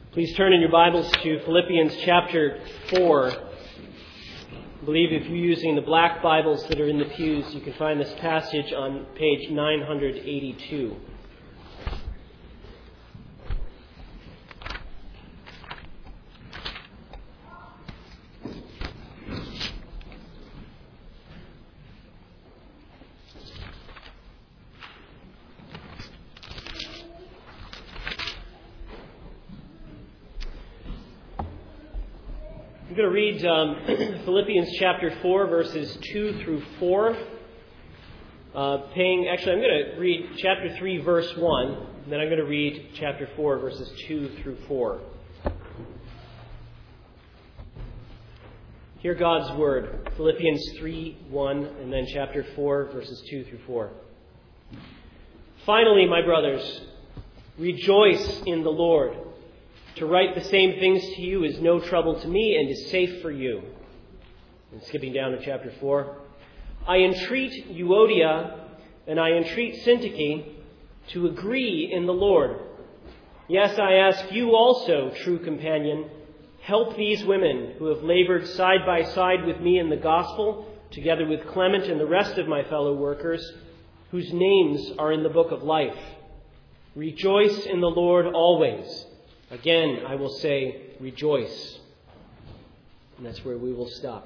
Please turn in your Bibles to Philippians chapter 4. I believe if you're using the black Bibles that are in the pews, you can find this passage on page 982. I'm going to read Philippians chapter 4, verses 2 through 4. I'm going to read chapter 3, verse 1, and then I'm going to read chapter 4, verses 2 through 4. Hear God's word, Philippians 3, 1, and then chapter 4, verses 2 through 4. Finally, my brothers, rejoice in the Lord. To write the same things to you is no trouble to me and is safe for you. And skipping down to chapter 4. I entreat Euodia and I entreat Syntyche to agree in the Lord. Yes, I ask you also, true companion, help these women who have labored side by side with me in the gospel, together with Clement and the rest of my fellow workers, whose names are in the book of life. Rejoice in the Lord always. Again, I will say, rejoice. And that's where we will stop.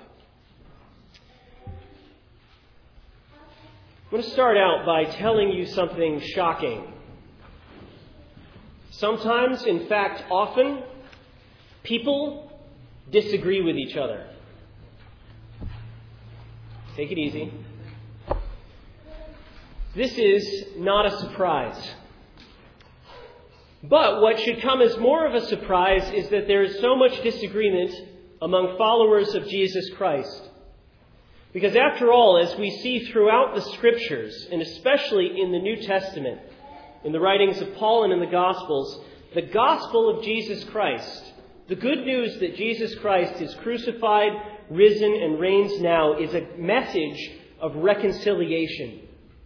I'm going to start out by telling you something shocking. Sometimes, in fact, often, people disagree with each other. Take it easy. This is not a surprise. But what should come as more of a surprise is that there is so much disagreement among followers of Jesus Christ. Because after all, as we see throughout the Scriptures, and especially in the New Testament, in the writings of Paul and in the Gospels, the gospel of Jesus Christ, the good news that Jesus Christ is crucified, risen, and reigns now, is a message of reconciliation.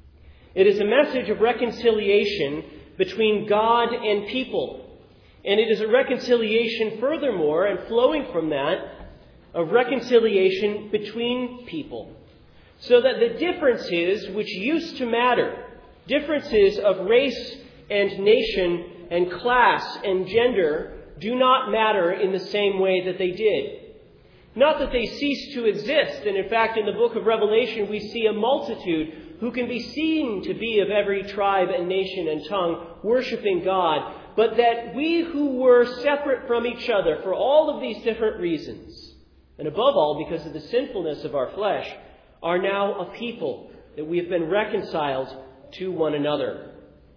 It is a message of reconciliation between God and people. And it is a reconciliation furthermore, and flowing from that, a reconciliation between people. So that the differences which used to matter, differences of race and nation and class and gender, do not matter in the same way that they did. Not that they cease to exist, and in fact in the book of Revelation we see a multitude who can be seen to be of every tribe and nation and tongue, worshiping God, but that we who were separate from each other for all of these different reasons, and above all because of the sinfulness of our flesh, are now a people, that we have been reconciled to one another.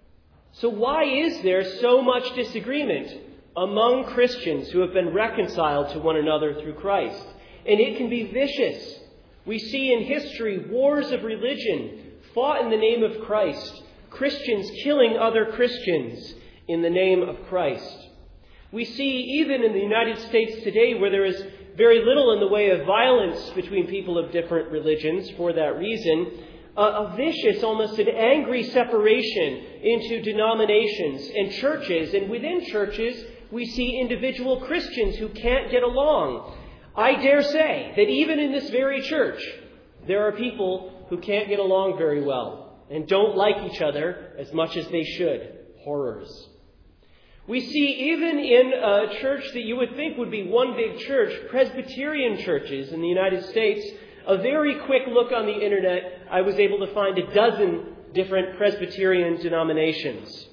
So why is there so much disagreement among Christians who have been reconciled to one another through Christ? And it can be vicious. We see in history wars of religion fought in the name of Christ, Christians killing other Christians in the name of Christ. We see even in the United States today where there is very little in the way of violence between people of different religions for that reason, a vicious, almost an angry separation into denominations and churches. And within churches, we see individual Christians who can't get along. I dare say that even in this very church, there are people who can't get along very well and don't like each other as much as they should. Horrors. We see even in a church that you would think would be one big church, Presbyterian churches in the United States, a very quick look on the internet, I was able to find 12 different Presbyterian denominations.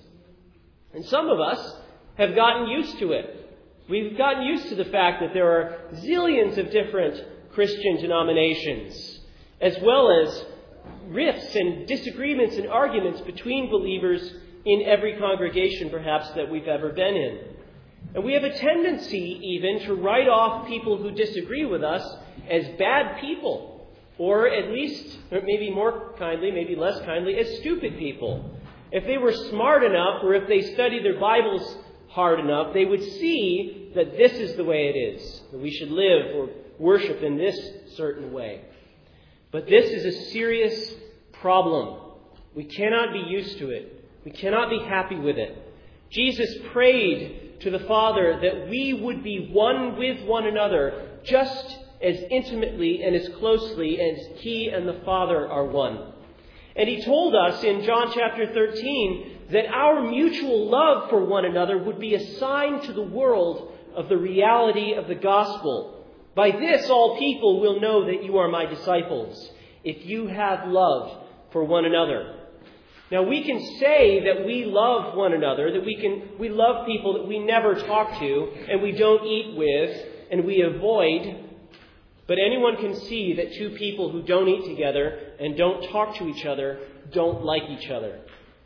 And some of us have gotten used to it. We've gotten used to the fact that there are zillions of different Christian denominations, as well as rifts and disagreements and arguments between believers in every congregation perhaps that we've ever been in. And we have a tendency even to write off people who disagree with us as bad people, or at least, or maybe more kindly, maybe less kindly, as stupid people. If they were smart enough, or if they studied their Bibles hard enough, they would see that this is the way it is, that we should live or worship in this certain way. But this is a serious problem. We cannot be used to it. We cannot be happy with it. Jesus prayed to the Father that we would be one with one another just as intimately and as closely as He and the Father are one. And He told us in John chapter 13 that our mutual love for one another would be a sign to the world of the reality of the gospel. By this all people will know that you are my disciples, if you have love for one another. Now we can say that we love one another, that we love people that we never talk to and we don't eat with and we avoid. But anyone can see that two people who don't eat together and don't talk to each other don't like each other.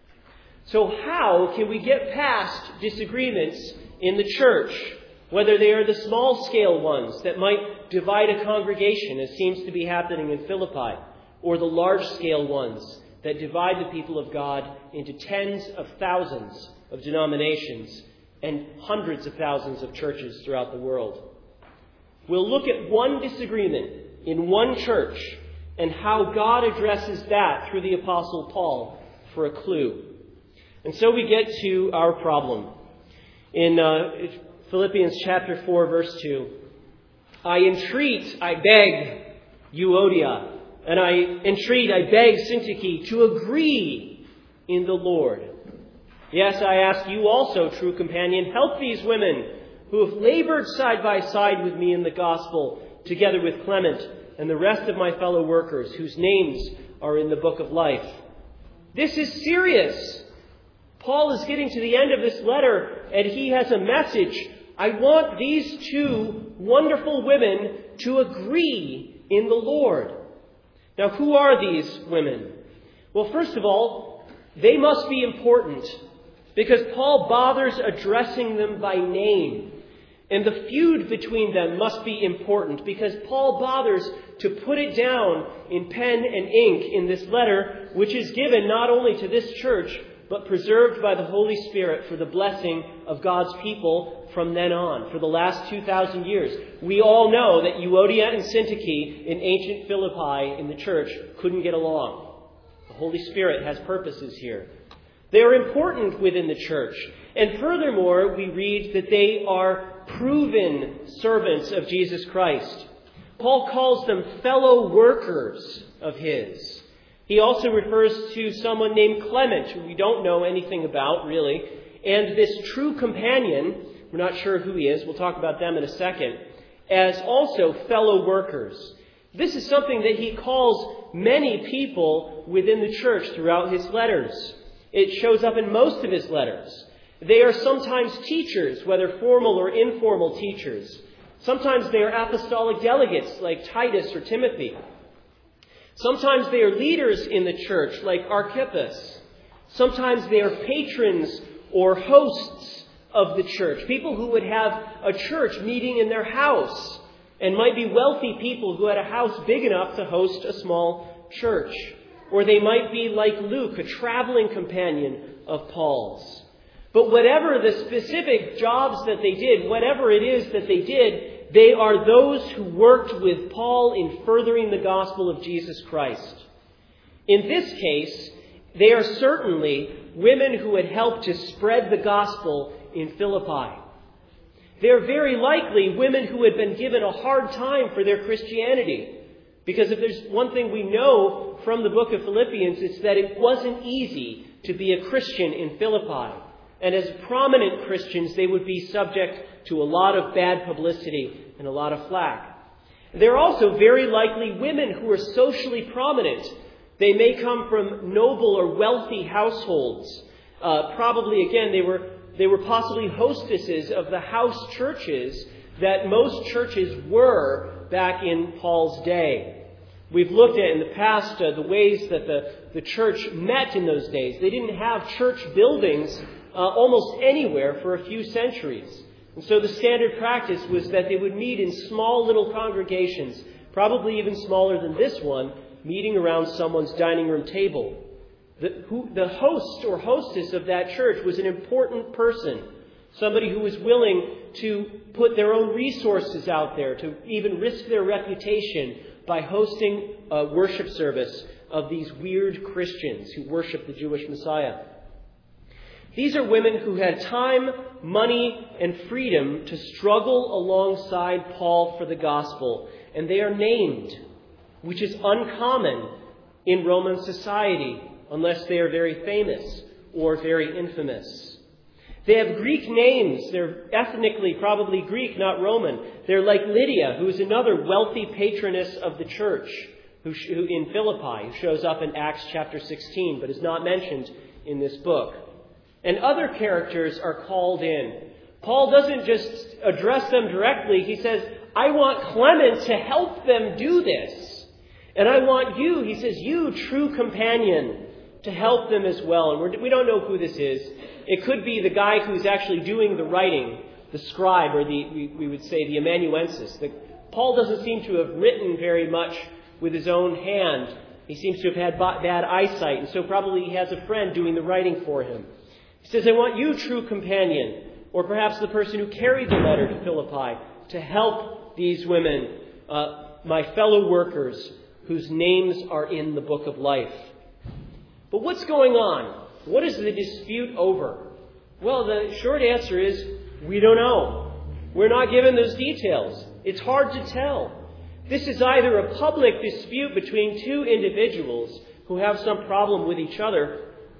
So how can we get past disagreements in the church, whether they are the small-scale ones that might divide a congregation, as seems to be happening in Philippi, or the large-scale ones that divide the people of God into tens of thousands of denominations and hundreds of thousands of churches throughout the world? We'll look at one disagreement in one church and how God addresses that through the Apostle Paul for a clue. And so we get to our problem. In Philippians chapter 4, verse 2, I entreat, I beg, Euodia, and I entreat, I beg, Syntyche, to agree in the Lord. Yes, I ask you also, true companion, help these women who have labored side by side with me in the gospel, together with Clement and the rest of my fellow workers, whose names are in the book of life. This is serious. Paul is getting to the end of this letter, and he has a message. I want these two wonderful women to agree in the Lord. Now, who are these women? Well, first of all, they must be important, because Paul bothers addressing them by name. And the feud between them must be important, because Paul bothers to put it down in pen and ink in this letter, which is given not only to this church, but preserved by the Holy Spirit for the blessing of God's people from then on, for the last 2,000 years. We all know that Euodia and Syntyche in ancient Philippi in the church couldn't get along. The Holy Spirit has purposes here. They are important within the church. And furthermore, we read that they are proven servants of Jesus Christ. Paul calls them fellow workers of his. He also refers to someone named Clement, who we don't know anything about, really. And this true companion, we're not sure who he is, we'll talk about them in a second, as also fellow workers. This is something that he calls many people within the church throughout his letters. It shows up in most of his letters. They are sometimes teachers, whether formal or informal teachers. Sometimes they are apostolic delegates like Titus or Timothy. Sometimes they are leaders in the church like Archippus. Sometimes they are patrons or hosts of the church. People who would have a church meeting in their house and might be wealthy people who had a house big enough to host a small church. Or they might be like Luke, a traveling companion of Paul's. But whatever the specific jobs that they did, whatever it is that they did, they are those who worked with Paul in furthering the gospel of Jesus Christ. In this case, they are certainly women who had helped to spread the gospel in Philippi. They are very likely women who had been given a hard time for their Christianity. Because if there's one thing we know from the book of Philippians, it's that it wasn't easy to be a Christian in Philippi. And as prominent Christians, they would be subject to a lot of bad publicity and a lot of flack. They're also very likely women who are socially prominent. They may come from noble or wealthy households. Probably, again, they were possibly hostesses of the house churches that most churches were back in Paul's day. We've looked at in the past the ways that the church met in those days. They didn't have church buildings almost anywhere for a few centuries. And so the standard practice was that they would meet in small little congregations, probably even smaller than this one, meeting around someone's dining room table. The host or hostess of that church was an important person, somebody who was willing to put their own resources out there, to even risk their reputation by hosting a worship service of these weird Christians who worship the Jewish Messiah. These are women who had time, money, and freedom to struggle alongside Paul for the gospel. And they are named, which is uncommon in Roman society, unless they are very famous or very infamous. They have Greek names. They're ethnically probably Greek, not Roman. They're like Lydia, who is another wealthy patroness of the church who in Philippi, who shows up in Acts chapter 16, but is not mentioned in this book. And other characters are called in. Paul doesn't just address them directly. He says, I want Clement to help them do this. And I want you, he says, you, true companion, to help them as well. And we don't know who this is. It could be the guy who's actually doing the writing, the scribe, or we would say the amanuensis. Paul doesn't seem to have written very much with his own hand. He seems to have had bad eyesight, and so probably he has a friend doing the writing for him. He says, I want you, true companion, or perhaps the person who carried the letter to Philippi, to help these women, my fellow workers, whose names are in the book of life. But what's going on? What is the dispute over? Well, the short answer is, we don't know. We're not given those details. It's hard to tell. This is either a public dispute between two individuals who have some problem with each other,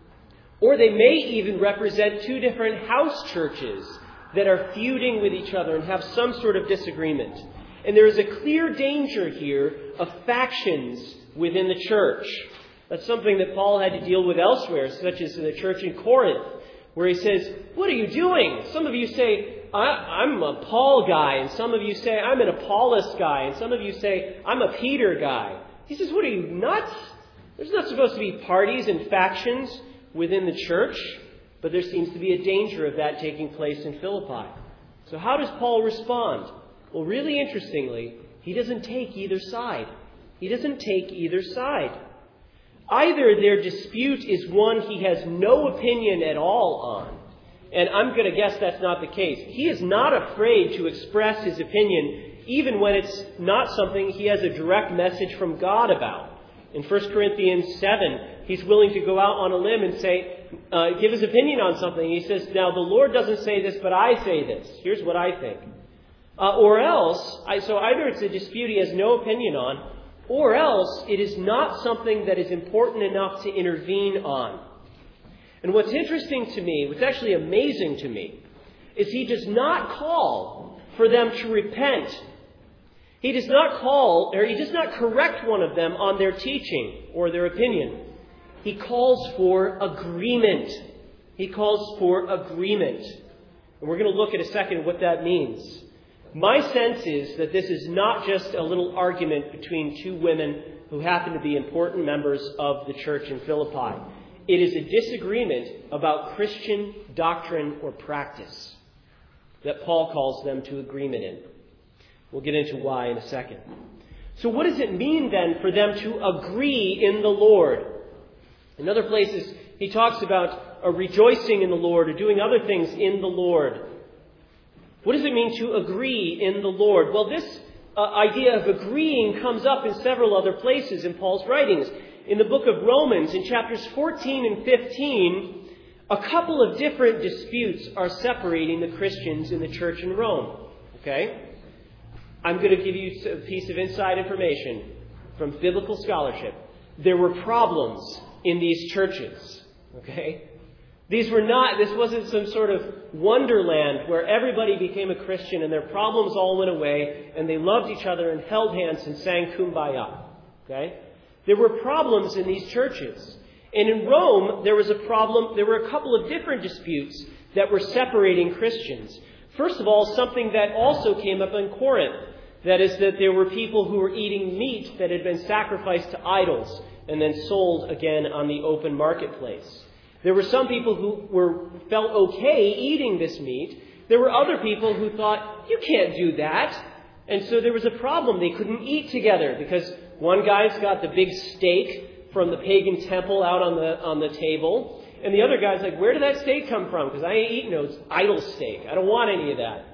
or they may even represent two different house churches that are feuding with each other and have some sort of disagreement. And there is a clear danger here of factions within the church. That's something that Paul had to deal with elsewhere, such as in the church in Corinth, where he says, what are you doing? Some of you say, I'm a Paul guy, and some of you say, I'm an Apollos guy, and some of you say, I'm a Peter guy. He says, what are you, nuts? There's not supposed to be parties and factions within the church, but there seems to be a danger of that taking place in Philippi. So how does Paul respond? Well, really interestingly, he doesn't take either side. He doesn't take either side. Either their dispute is one he has no opinion at all on, and I'm going to guess that's not the case. He is not afraid to express his opinion, even when it's not something he has a direct message from God about. In 1 Corinthians 7, he's willing to go out on a limb and say, give his opinion on something. He says, now the Lord doesn't say this, but I say this. Here's what I think. Or else, so either it's a dispute he has no opinion on, or else it is not something that is important enough to intervene on. And what's interesting to me, what's actually amazing to me, is he does not call for them to repent. He does not correct one of them on their teaching or their opinion. He calls for agreement. He calls for agreement. And we're going to look at a second what that means. My sense is that this is not just a little argument between two women who happen to be important members of the church in Philippi. It is a disagreement about Christian doctrine or practice that Paul calls them to agreement in. We'll get into why in a second. So what does it mean then for them to agree in the Lord? In other places, he talks about rejoicing in the Lord or doing other things in the Lord. What does it mean to agree in the Lord? Well, this idea of agreeing comes up in several other places in Paul's writings. In the book of Romans, in chapters 14 and 15, a couple of different disputes are separating the Christians in the church in Rome. Okay? I'm going to give you a piece of inside information from biblical scholarship. There were problems in these churches. Okay? This wasn't some sort of wonderland where everybody became a Christian and their problems all went away and they loved each other and held hands and sang Kumbaya. Okay? There were problems in these churches. And in Rome, there was a problem. There were a couple of different disputes that were separating Christians. First of all, something that also came up in Corinth. That is that there were people who were eating meat that had been sacrificed to idols and then sold again on the open marketplace. There were some people who felt okay eating this meat. There were other people who thought, you can't do that. And so there was a problem. They couldn't eat together because one guy's got the big steak from the pagan temple out on the table. And the other guy's like, where did that steak come from? Because I ain't eating no idol steak. I don't want any of that.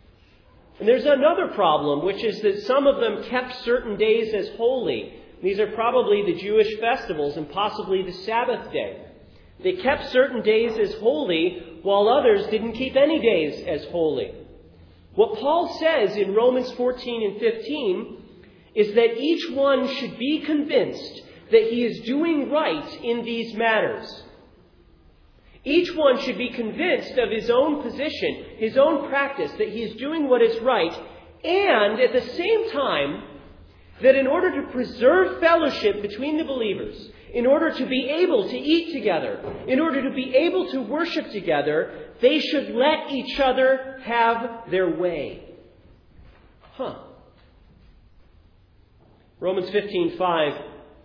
And there's another problem, which is that some of them kept certain days as holy. These are probably the Jewish festivals and possibly the Sabbath day. They kept certain days as holy, while others didn't keep any days as holy. What Paul says in Romans 14 and 15 is that each one should be convinced that he is doing right in these matters. Each one should be convinced of his own position, his own practice, that he is doing what is right, and at the same time, that in order to preserve fellowship between the believers, in order to be able to eat together, in order to be able to worship together, they should let each other have their way. Romans 15:5.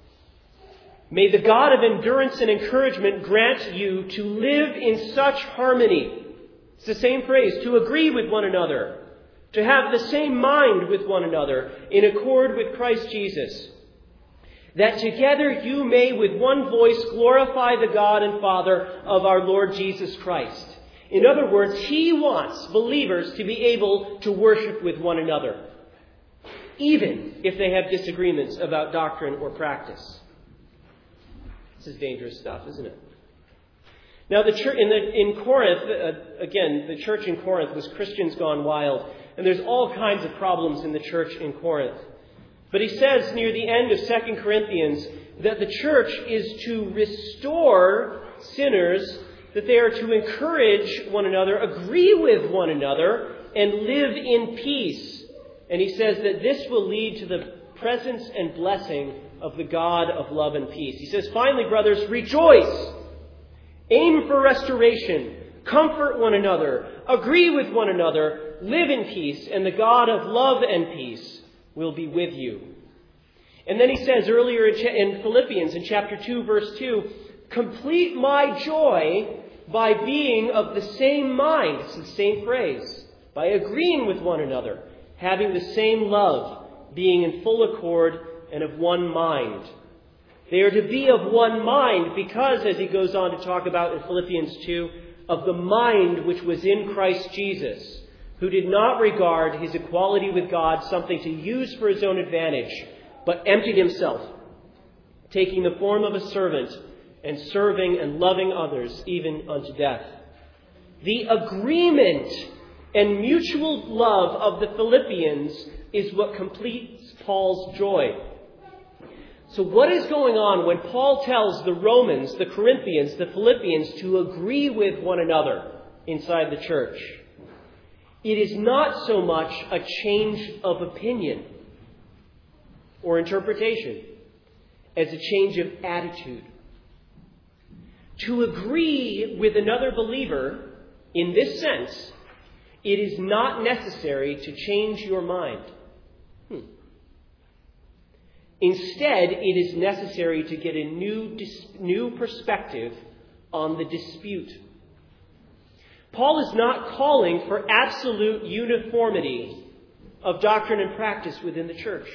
May the God of endurance and encouragement grant you to live in such harmony. It's the same phrase, to agree with one another, to have the same mind with one another, in accord with Christ Jesus, that together you may with one voice glorify the God and Father of our Lord Jesus Christ. In other words, he wants believers to be able to worship with one another, even if they have disagreements about doctrine or practice. This is dangerous stuff, isn't it? Now, the church in Corinth, again, the church in Corinth was Christians gone wild, and there's all kinds of problems in the church in Corinth. But he says near the end of 2 Corinthians that the church is to restore sinners, that they are to encourage one another, agree with one another, and live in peace. And he says that this will lead to the presence and blessing of the God of love and peace. He says, finally, brothers, rejoice. Aim for restoration. Comfort one another. Agree with one another. Live in peace. And the God of love and peace will be with you. And then he says earlier in Philippians, in chapter 2, verse 2, complete my joy by being of the same mind. It's the same phrase. By agreeing with one another. Having the same love. Being in full accord and of one mind. They are to be of one mind because, as he goes on to talk about in Philippians 2, of the mind which was in Christ Jesus, who did not regard his equality with God something to use for his own advantage, but emptied himself, taking the form of a servant and serving and loving others even unto death. The agreement and mutual love of the Philippians is what completes Paul's joy. So what is going on when Paul tells the Romans, the Corinthians, the Philippians to agree with one another inside the church? It is not so much a change of opinion or interpretation as a change of attitude. To agree with another believer in this sense, it is not necessary to change your mind. Instead, it is necessary to get a new perspective on the dispute. Paul is not calling for absolute uniformity of doctrine and practice within the church.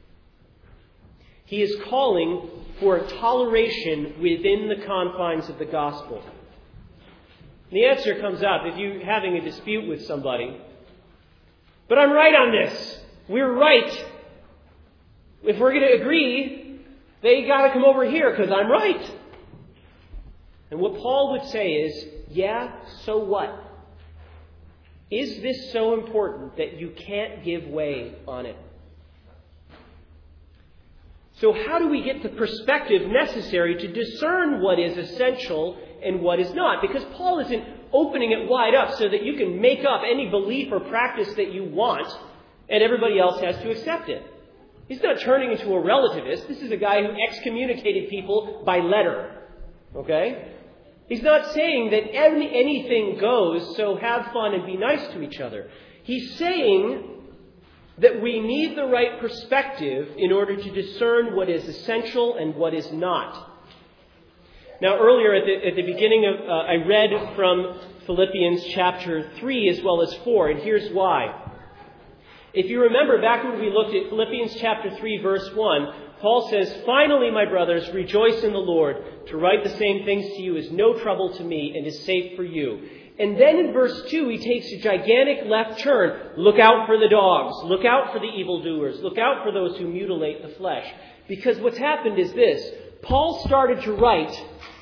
He is calling for a toleration within the confines of the gospel. The answer comes up if you're having a dispute with somebody. But I'm right on this. We're right. If we're going to agree, they got to come over here because I'm right. And what Paul would say is, yeah, so what? Is this so important that you can't give way on it? So how do we get the perspective necessary to discern what is essential and what is not? Because Paul isn't opening it wide up so that you can make up any belief or practice that you want and everybody else has to accept it. He's not turning into a relativist. This is a guy who excommunicated people by letter. Okay? He's not saying that anything goes, so have fun and be nice to each other. He's saying that we need the right perspective in order to discern what is essential and what is not. Now, earlier at the beginning of, I read from Philippians chapter 3 as well as 4, and here's why. If you remember back when we looked at Philippians chapter 3, verse 1, Paul says, finally, my brothers, rejoice in the Lord. To write the same things to you is no trouble to me and is safe for you. And then in verse 2, he takes a gigantic left turn. Look out for the dogs. Look out for the evildoers. Look out for those who mutilate the flesh. Because what's happened is this. Paul started to write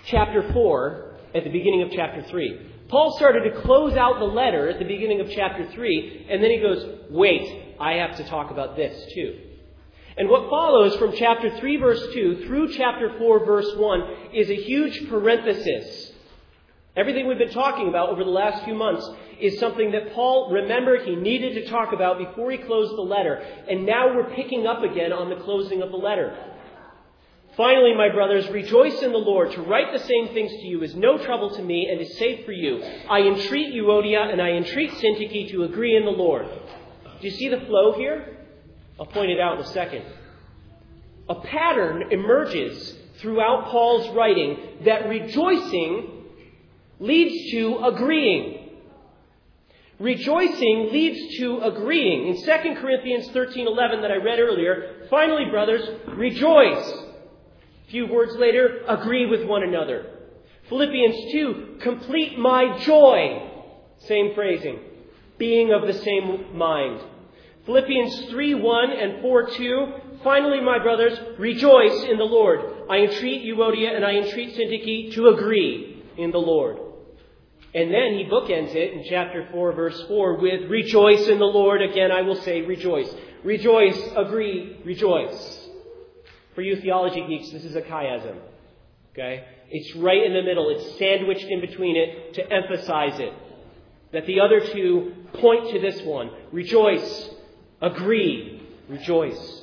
chapter 4 at the beginning of chapter 3. Paul started to close out the letter at the beginning of chapter 3, and then he goes, wait, I have to talk about this too. And what follows from chapter 3, verse 2 through chapter 4, verse 1 is a huge parenthesis. Everything we've been talking about over the last few months is something that Paul remembered he needed to talk about before he closed the letter. And now we're picking up again on the closing of the letter. Finally, my brothers, rejoice in the Lord. To write the same things to you is no trouble to me and is safe for you. I entreat Euodia and I entreat Syntyche to agree in the Lord. Do you see the flow here? I'll point it out in a second. A pattern emerges throughout Paul's writing that rejoicing leads to agreeing. Rejoicing leads to agreeing. In 2 Corinthians 13:11 that I read earlier, finally, brothers, rejoice. A few words later, agree with one another. Philippians 2, complete my joy. Same phrasing. Being of the same mind. Philippians 3:1 and 4:2, finally, my brothers, rejoice in the Lord. I entreat Euodia and I entreat Syntyche to agree in the Lord. And then he bookends it in chapter 4, verse 4 with rejoice in the Lord. Again, I will say rejoice. Rejoice, agree, rejoice. For you theology geeks, this is a chiasm. Okay? It's right in the middle. It's sandwiched in between it to emphasize it. That the other two point to this one. Rejoice, agree, rejoice.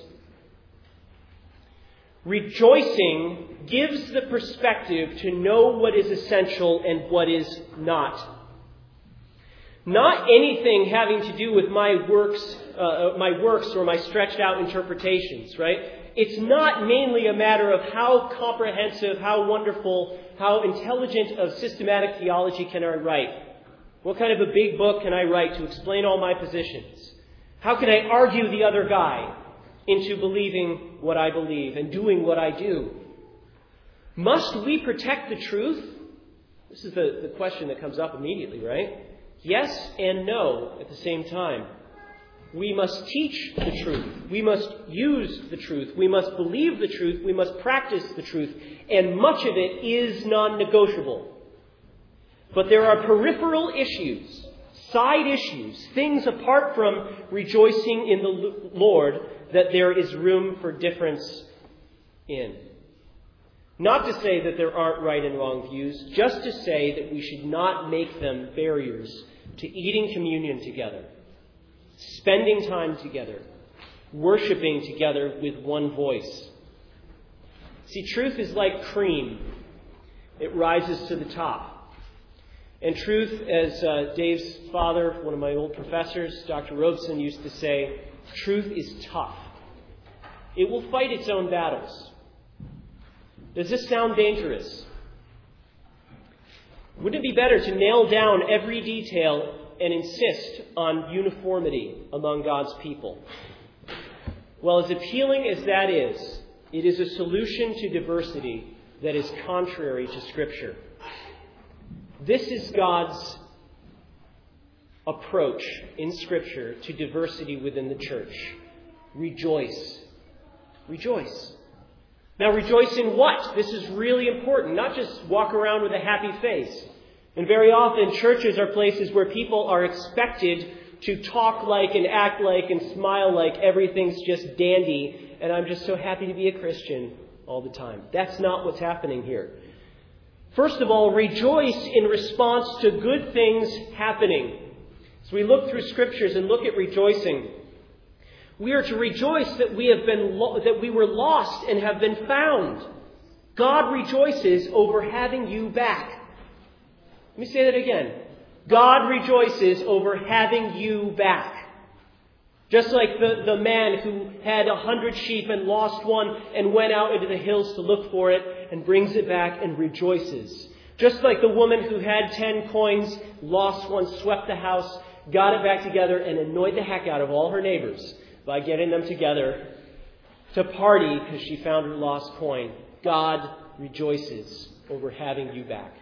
Rejoicing gives the perspective to know what is essential and what is not. Not anything having to do with my works or my stretched out interpretations, right? It's not mainly a matter of how comprehensive, how wonderful, how intelligent of systematic theology can I write. What kind of a big book can I write to explain all my positions? How can I argue the other guy into believing what I believe and doing what I do? Must we protect the truth? This is the question that comes up immediately, right? Yes and no at the same time. We must teach the truth. We must use the truth. We must believe the truth. We must practice the truth. And much of it is non-negotiable. But there are peripheral issues, side issues, things apart from rejoicing in the Lord that there is room for difference in. Not to say that there aren't right and wrong views, just to say that we should not make them barriers to eating communion together, spending time together, worshiping together with one voice. See, truth is like cream. It rises to the top. And truth, as Dave's father, one of my old professors, Dr. Robeson, used to say, truth is tough. It will fight its own battles. Does this sound dangerous? Wouldn't it be better to nail down every detail and insist on uniformity among God's people? Well, as appealing as that is, it is a solution to diversity that is contrary to Scripture. This is God's approach in Scripture to diversity within the church. Rejoice. Rejoice. Now, rejoice in what? This is really important. Not just walk around with a happy face. And very often, churches are places where people are expected to talk like and act like and smile like everything's just dandy, and I'm just so happy to be a Christian all the time. That's not what's happening here. First of all, rejoice in response to good things happening. So we look through Scriptures and look at rejoicing. We are to rejoice that we were lost and have been found. God rejoices over having you back. Let me say that again. God rejoices over having you back. Just like the man who had 100 sheep and lost one and went out into the hills to look for it and brings it back and rejoices. Just like the woman who had 10 coins, lost one, swept the house, got it back together and annoyed the heck out of all her neighbors by getting them together to party because she found her lost coin. God rejoices over having you back.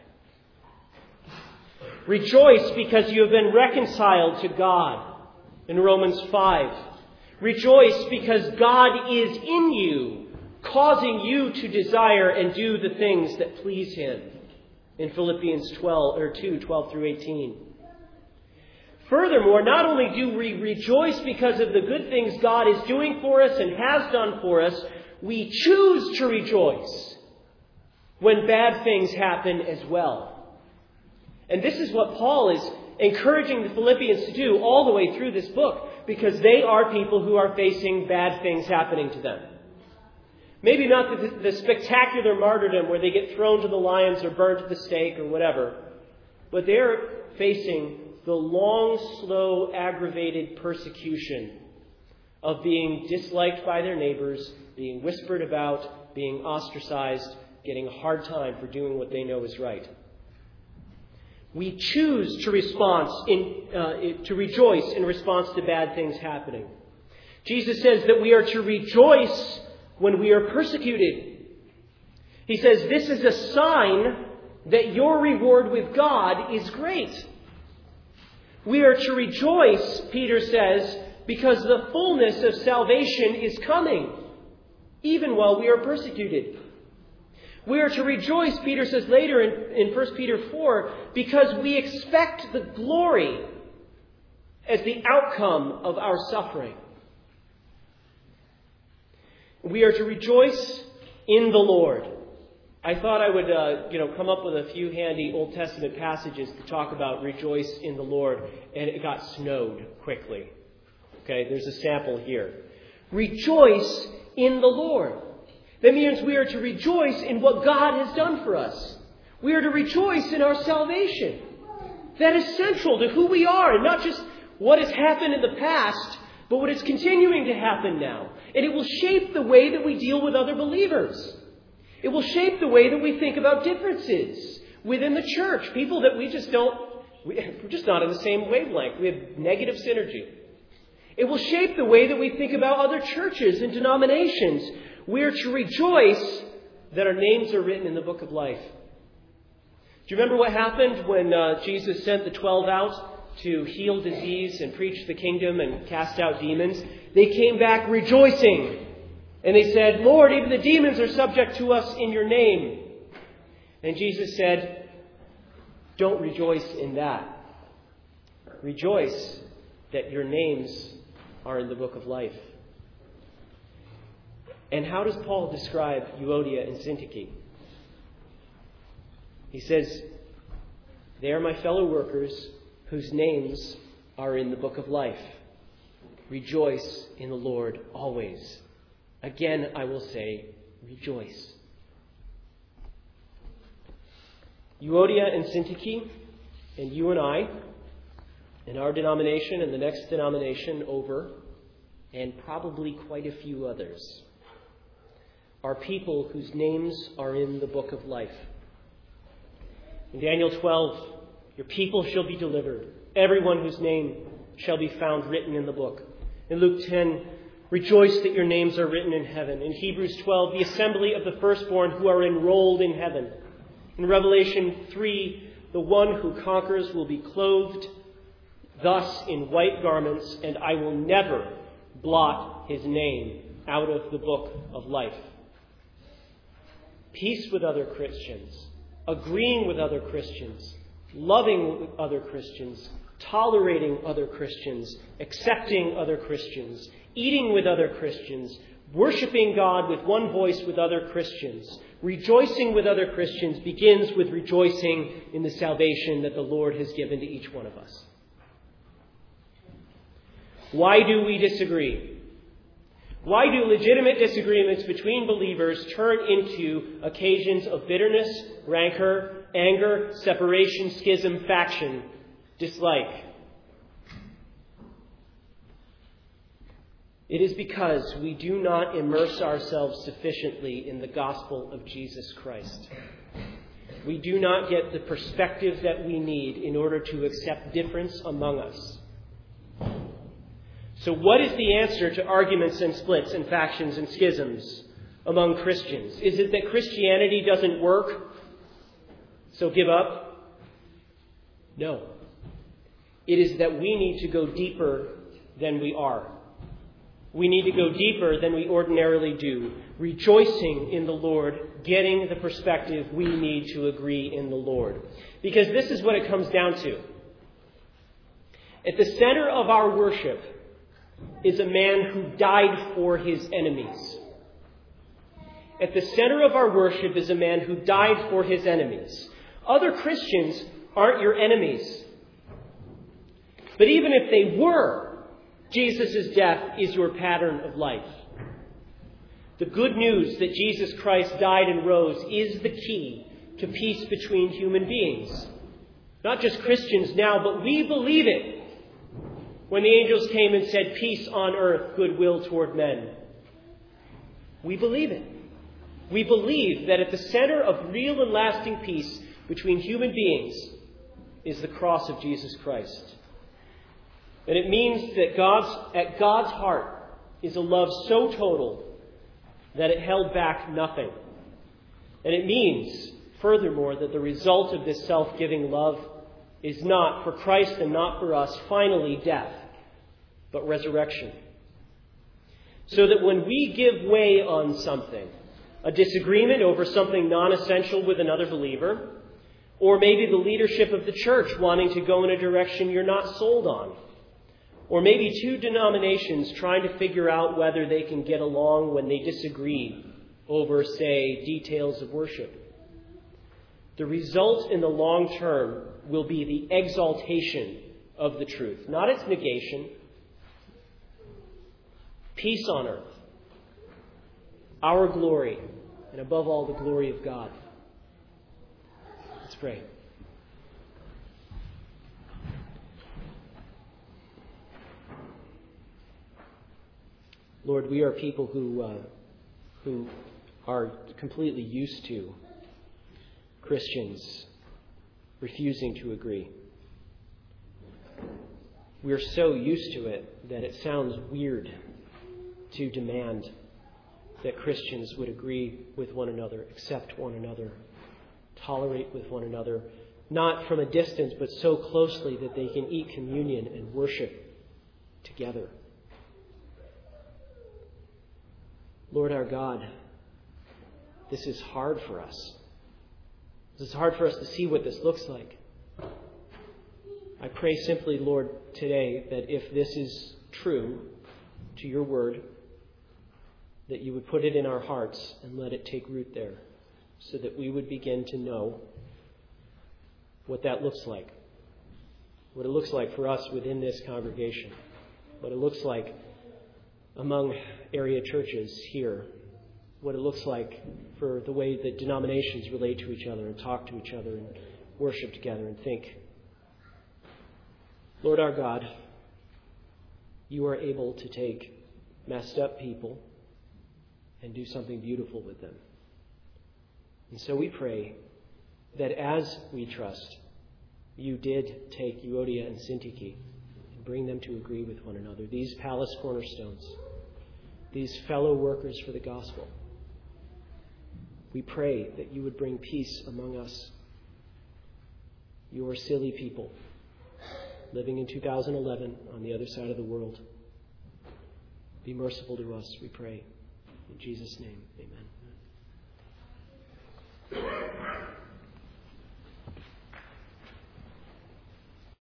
Rejoice because you have been reconciled to God in Romans 5. Rejoice because God is in you, causing you to desire and do the things that please Him in Philippians 2:12 through 18. Furthermore, not only do we rejoice because of the good things God is doing for us and has done for us, we choose to rejoice when bad things happen as well. And this is what Paul is encouraging the Philippians to do all the way through this book, because they are people who are facing bad things happening to them. Maybe not the spectacular martyrdom where they get thrown to the lions or burned at the stake or whatever, but they're facing the long, slow, aggravated persecution of being disliked by their neighbors, being whispered about, being ostracized, getting a hard time for doing what they know is right. We choose to rejoice in response to bad things happening. Jesus says that we are to rejoice when we are persecuted. He says this is a sign that your reward with God is great. We are to rejoice, Peter says, because the fullness of salvation is coming, even while we are persecuted. We are to rejoice, Peter says later in 1 Peter 4, because we expect the glory as the outcome of our suffering. We are to rejoice in the Lord. I thought I would come up with a few handy Old Testament passages to talk about rejoice in the Lord, and it got snowed quickly. Okay, there's a sample here. Rejoice in the Lord. That means we are to rejoice in what God has done for us. We are to rejoice in our salvation. That is central to who we are, and not just what has happened in the past, but what is continuing to happen now. And it will shape the way that we deal with other believers. It will shape the way that we think about differences within the church. People that we're just not in the same wavelength. We have negative synergy. It will shape the way that we think about other churches and denominations. We are to rejoice that our names are written in the book of life. Do you remember what happened when Jesus sent the 12 out to heal disease and preach the kingdom and cast out demons? They came back rejoicing. And they said, Lord, even the demons are subject to us in your name. And Jesus said, don't rejoice in that. Rejoice that your names are in the book of life. And how does Paul describe Euodia and Syntyche? He says, they are my fellow workers whose names are in the book of life. Rejoice in the Lord always. Again, I will say, rejoice. Euodia and Syntyche, and you and I, and our denomination and the next denomination over, and probably quite a few others, are people whose names are in the book of life. In Daniel 12, your people shall be delivered, everyone whose name shall be found written in the book. In Luke 10, rejoice that your names are written in heaven. In Hebrews 12, the assembly of the firstborn who are enrolled in heaven. In Revelation 3, the one who conquers will be clothed thus in white garments, and I will never blot his name out of the book of life. Peace with other Christians, agreeing with other Christians, loving other Christians, tolerating other Christians, accepting other Christians, eating with other Christians, worshiping God with one voice with other Christians, rejoicing with other Christians begins with rejoicing in the salvation that the Lord has given to each one of us. Why do we disagree? Why do legitimate disagreements between believers turn into occasions of bitterness, rancor, anger, separation, schism, faction, dislike? It is because we do not immerse ourselves sufficiently in the gospel of Jesus Christ. We do not get the perspective that we need in order to accept difference among us. So what is the answer to arguments and splits and factions and schisms among Christians? Is it that Christianity doesn't work, so give up? No. It is that we need to go deeper than we are. we need to go deeper than we ordinarily do, rejoicing in the Lord, getting the perspective we need to agree in the Lord. Because this is what it comes down to. At the center of our worship is a man who died for his enemies. At the center of our worship is a man who died for his enemies. Other Christians aren't your enemies. But even if they were, Jesus' death is your pattern of life. The good news that Jesus Christ died and rose is the key to peace between human beings. Not just Christians now, but we believe it. When the angels came and said, "Peace on earth, goodwill toward men." We believe it. We believe that at the center of real and lasting peace between human beings is the cross of Jesus Christ. And it means that at God's heart is a love so total that it held back nothing. And it means, furthermore, that the result of this self-giving love is not for Christ and not for us, finally, death, but resurrection. So that when we give way on something, a disagreement over something non-essential with another believer, or maybe the leadership of the church wanting to go in a direction you're not sold on, or maybe two denominations trying to figure out whether they can get along when they disagree over, say, details of worship. The result in the long term will be the exaltation of the truth, not its negation. Peace on earth. Our glory, and above all, the glory of God. Let's pray. Lord, we are people who are completely used to Christians refusing to agree. We're so used to it that it sounds weird to demand that Christians would agree with one another, accept one another, tolerate with one another, not from a distance, but so closely that they can eat communion and worship together. Lord our God, this is hard for us. This is hard for us to see what this looks like. I pray simply, Lord, today that if this is true to your word, that you would put it in our hearts and let it take root there, so that we would begin to know what that looks like. What it looks like for us within this congregation. What it looks like among area churches here. What it looks like for the way that denominations relate to each other and talk to each other and worship together and think. Lord our God, you are able to take messed up people and do something beautiful with them. And so we pray that as we trust, you did take Euodia and Syntyche and bring them to agree with one another. These palace cornerstones, these fellow workers for the gospel. We pray that you would bring peace among us, your silly people, living in 2011 on the other side of the world. Be merciful to us, we pray. In Jesus' name, amen.